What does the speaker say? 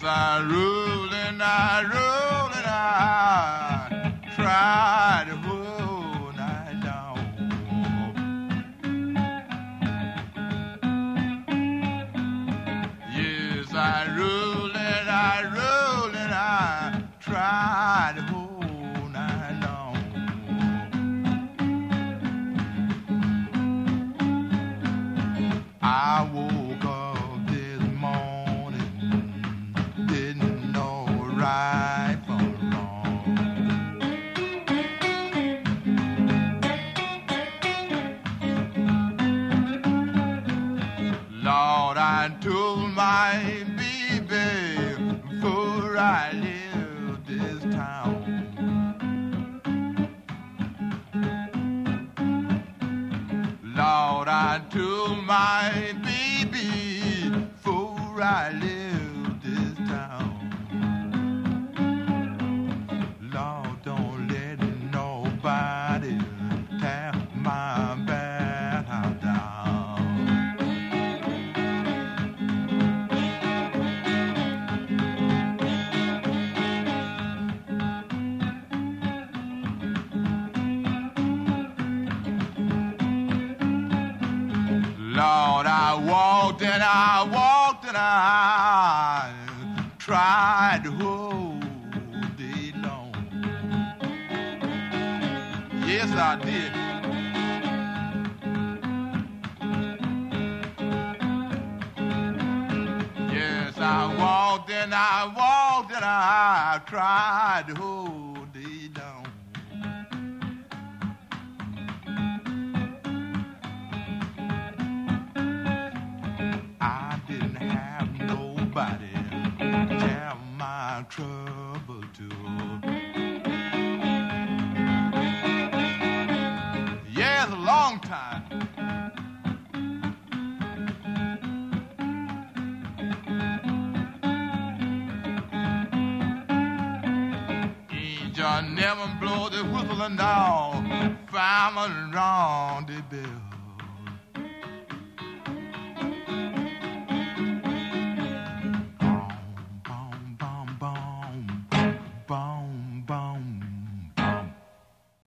I rolled and I rolled and I tried the whole night long. Yes, I rolled and I rolled and I tried the whole night long. I woke up this morning, didn't know right from wrong. Lord, I told my baby before I left this town. Lord, I told my baby before I left this town. Lord, don't let nobody tear my bad house down. Lord, I walked and I walked and I tried the whole day long. Yes, I did. Yes, I walked and I walked and I tried the whole day long. I didn't have nobody to tell my trouble to. Yeah, it's a long time. Angel never blow the whistle and down, fireman round the bell.